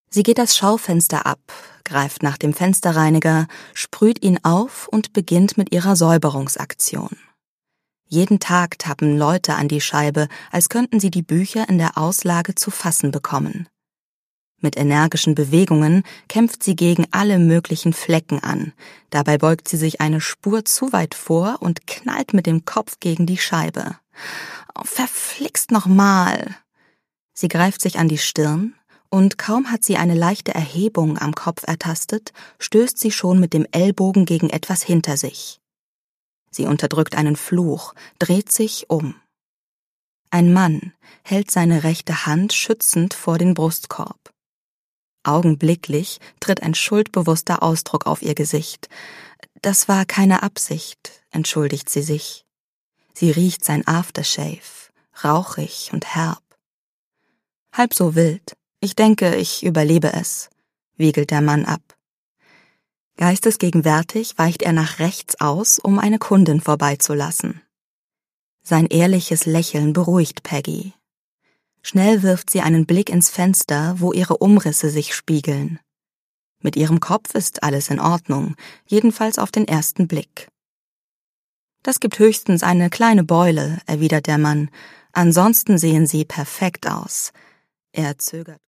Sie geht das Schaufenster ab, greift nach dem Fensterreiniger, sprüht ihn auf und beginnt mit ihrer Säuberungsaktion. Jeden Tag tappen Leute an die Scheibe, als könnten sie die Bücher in der Auslage zu fassen bekommen. Mit energischen Bewegungen kämpft sie gegen alle möglichen Flecken an. Dabei beugt sie sich eine Spur zu weit vor und knallt mit dem Kopf gegen die Scheibe. Oh, verflixt nochmal! Sie greift sich an die Stirn und kaum hat sie eine leichte Erhebung am Kopf ertastet, stößt sie schon mit dem Ellbogen gegen etwas hinter sich. Sie unterdrückt einen Fluch, dreht sich um. Ein Mann hält seine rechte Hand schützend vor den Brustkorb. Augenblicklich tritt ein schuldbewusster Ausdruck auf ihr Gesicht. Das war keine Absicht, entschuldigt sie sich. Sie riecht sein Aftershave, rauchig und herb. Halb so wild. Ich denke, ich überlebe es, wiegelt der Mann ab. Geistesgegenwärtig weicht er nach rechts aus, um eine Kundin vorbeizulassen. Sein ehrliches Lächeln beruhigt Peggy. Schnell wirft sie einen Blick ins Fenster, wo ihre Umrisse sich spiegeln. Mit ihrem Kopf ist alles in Ordnung, jedenfalls auf den ersten Blick. Das gibt höchstens eine kleine Beule, erwidert der Mann. Ansonsten sehen sie perfekt aus. Er zögert.